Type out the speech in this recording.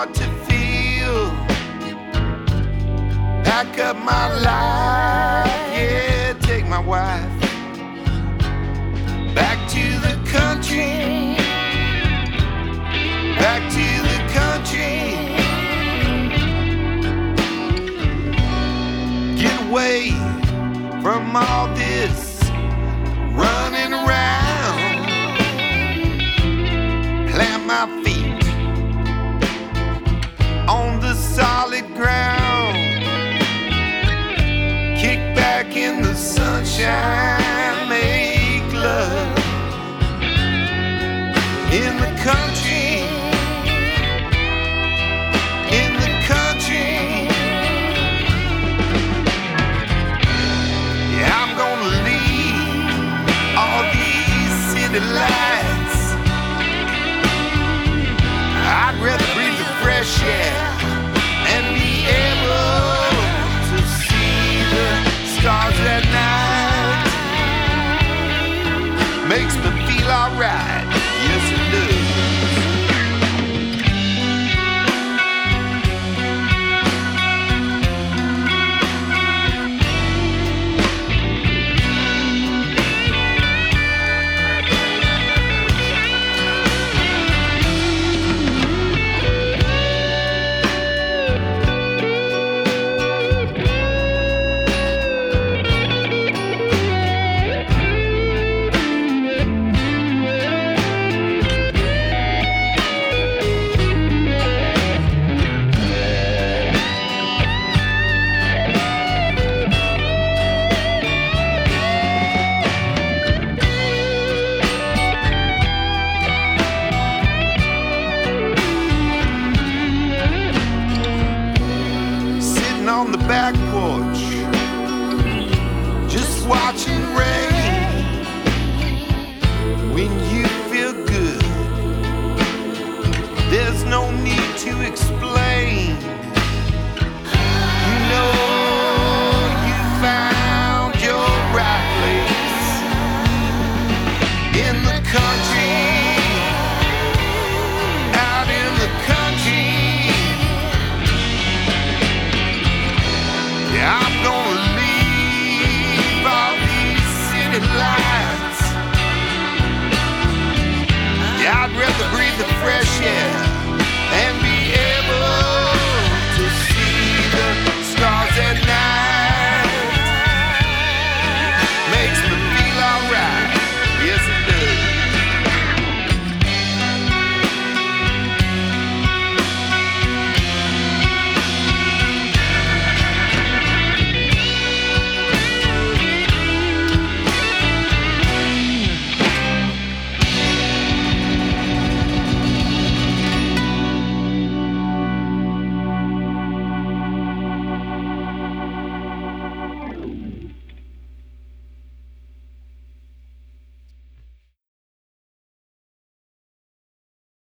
start to feel. Pack up my life, yeah, take my wife back to the country, back to the country. Get away from all this running around. Plant my feet on the solid ground. Kick back in the sunshine, make love in the country, in the country. Yeah, I'm gonna leave all these city lights. I'd rather breathe the fresh air and be able to see the stars at night. Makes me feel alright, yes it does. On the back porch, just watching